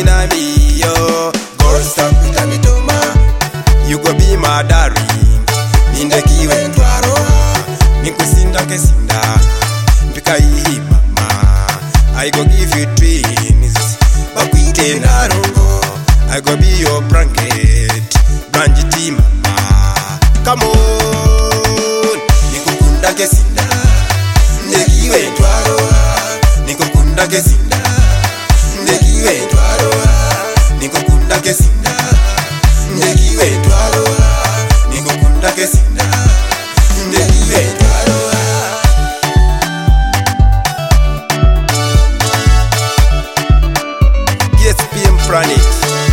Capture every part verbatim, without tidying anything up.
na me, yo. Girl, stop it and me do ma. You go be my darling. Ninde kiwe ntwaro. Nikusinda kesinda. Pika hii mama. I go give you twins. Bakwite na rongo. I go be your blanket. Branjiti mama. Come on. Nikukunda kesinda. Ninde kiwe ntwaro. Nikukunda kesinda. Ninde kiwe ntwaro. Nikukunda kesinda. Ninde kiwe ntwaro. Nikukunda kesinda. Ninde kiwe ntwaro. G S P M Planet.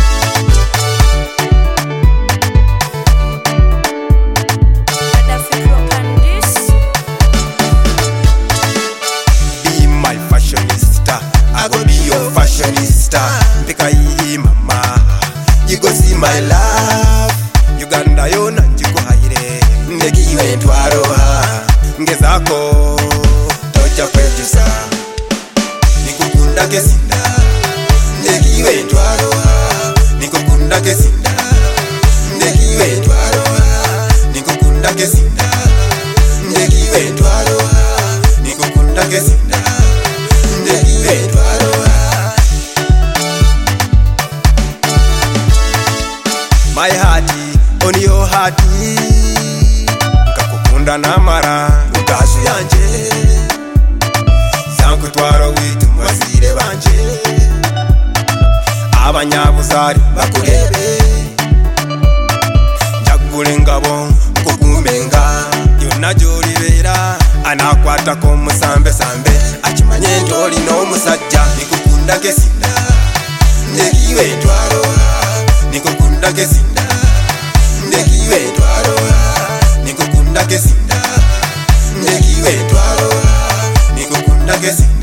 Be my fashionista. I go be your fashionista. Pika hii mama. You go see my love. Uganda yona njiko haire. Ndekiwe ntwaro ha. Ngezako tocha kwejusa. Nikukunda kesinda. Ndekiwe ntwaro ha. Nikukunda kesinda. Ndekiwe ntwaro ha. Nikukunda kesinda. Ndekiwe ntwaro ha. Nikukunda kesinda. Ndekiwe ntwaro ha. My hearty, on your hearty. Nkakukunda namara ugazu yanje. Zankutwara witu mwazire banje. Abanyabuzari bakurebe. Njagule ngabo kukumenga. Yona jolibera anakwata ko musambe sambe. Akimanye ndoli no musajja. Nikukunda kesinda. Ndekiwe ntwaro. Nikukunda kesinda. Ndekiwe ntwaro. Nikukunda kesinda. Ndekiwe ntwaro. Nikukunda kesinda.